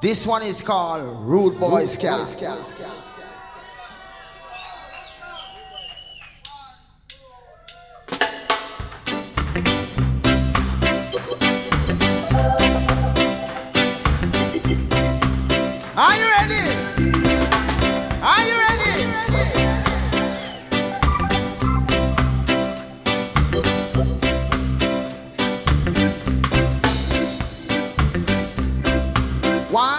This one is called Rude Boy Scout. Are you ready? Are you ready? Why?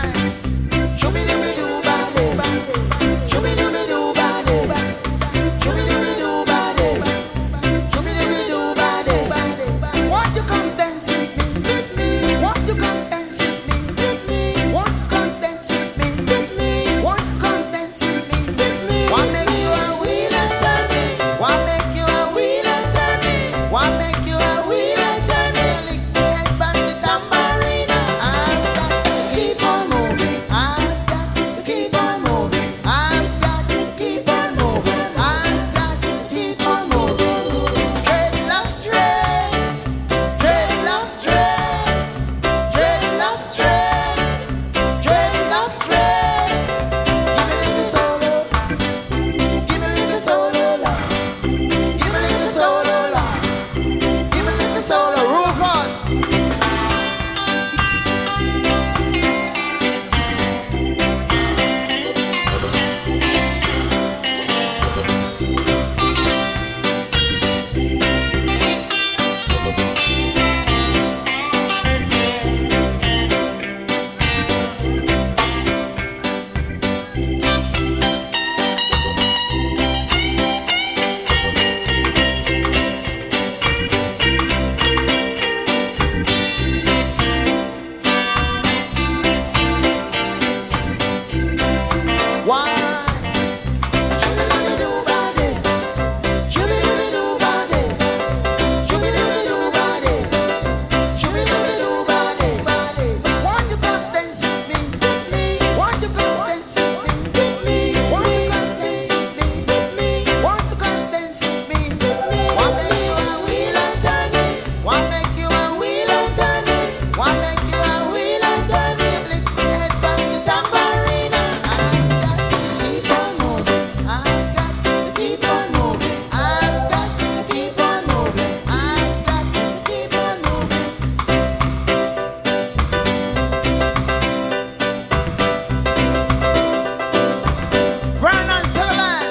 Want to come dance with me? Want to come dance with me? Want to come dance with me? Want to come dance with me? Want make you a wheel and turn me? Want make you a wheel and turn me? Want make you a wheel and turn me? Lick me head back the tambourine. I've got to keep on moving. I've got to keep on moving. I've got to keep on moving. I've got to keep on moving. Dread love straight. Dread love straight. Dread love straight. Dread love straight. Give me little solo. Give me little solo. Give me little solo. Rufus. Why? Want to come dance with me? Want to come dance with me? Want to come dance with me? Want to come dance with me? Want make you a wheel and turn me? Want make you a wheel and turn me? Want make you a wheel and turn me? Lick me head back the tambourine. I've got to keep on moving. I've got to keep on moving. I've got to keep on moving. Vernon Sullivan.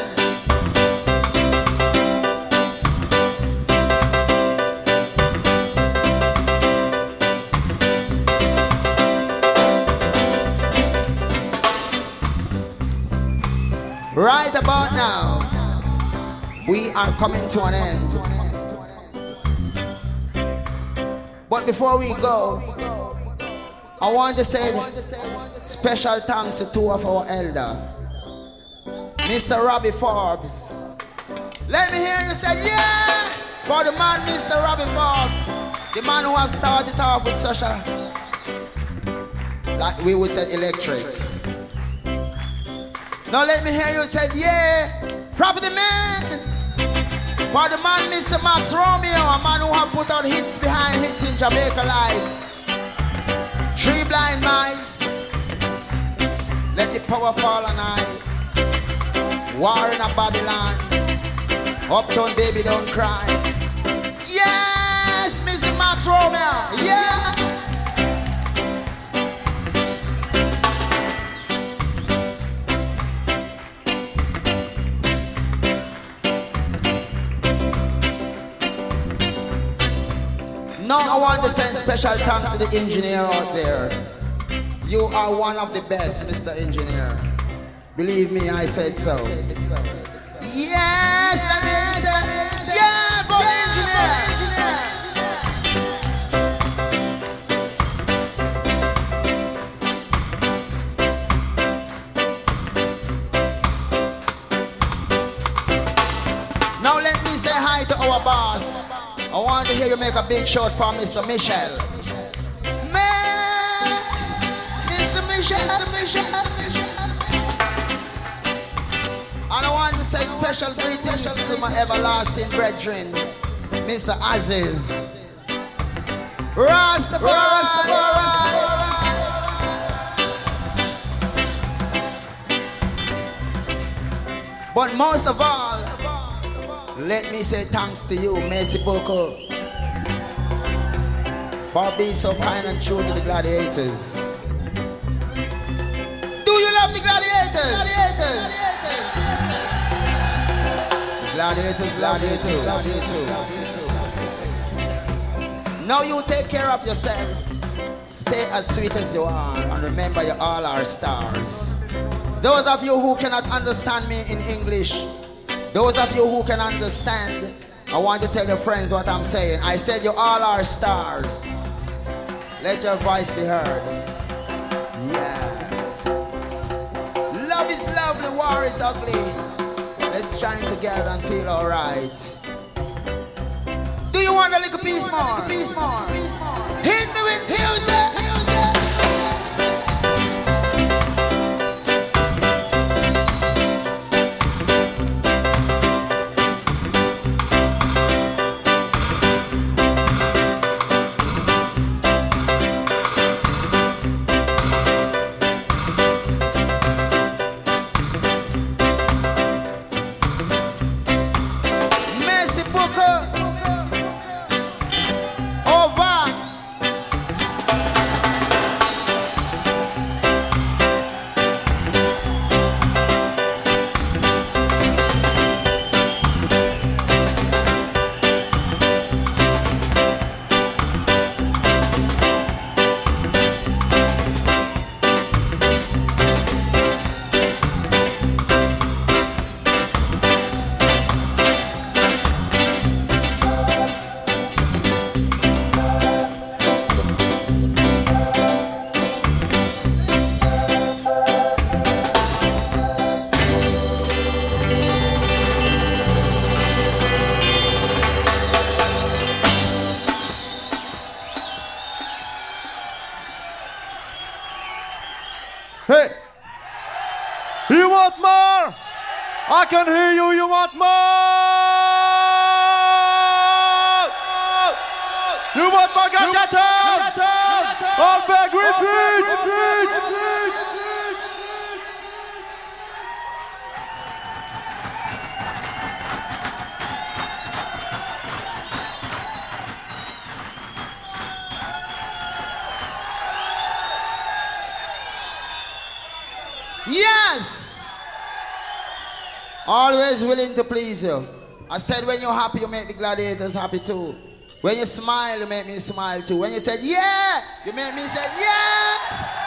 Right about now, we are coming to an end. But before we go, I want to say special thanks to two of our elders, Mr. Robbie Forbes. Let me hear you say yeah for the man, Mr. Robbie Forbes, the man who have started off with such a, like we would say, electric. Now let me hear you say yeah for the man, for the man, Mr. Max Romeo, a man who have put out hits behind hits in Jamaica live. 3 Blind Mice, Let the Power Fall on I, War in a Babylon, Uptown Baby Don't Cry. Yes, Mr. Max Romeo, yeah. Now I want to send special thanks to the engineer out there. You are one of the best, Mr. Engineer. Believe me, I said so. Yes, let me say, yeah, for the engineer. Now let me say hi to our boss. I want to hear you make a big shout for Mr. Michel. Mr. Michel. And I want to say special greetings to my everlasting brethren, Mr. Aziz. Rastafari. But most of all, let me say thanks to you, Merci beaucoup, for being so kind and true to the gladiators. Do you love the gladiators? Gladiators love you too. Now you take care of yourself. Stay as sweet as you are, and remember you all are stars. Those of you who cannot understand me in English, those of you who can understand, I want you to tell your friends what I'm saying. I said you all are stars. Let your voice be heard. Yes. Love is lovely, war is ugly. Let's shine together and feel alright. Do you want a little piece more? Hit me with music. Hey! You want more? I can hear you, you want more? You want more Gatata? Albert Griffith! Yes! Always willing to please you. I said when you're happy, you make the gladiators happy too. When you smile, you make me smile too. When you said yeah, you make me say yes!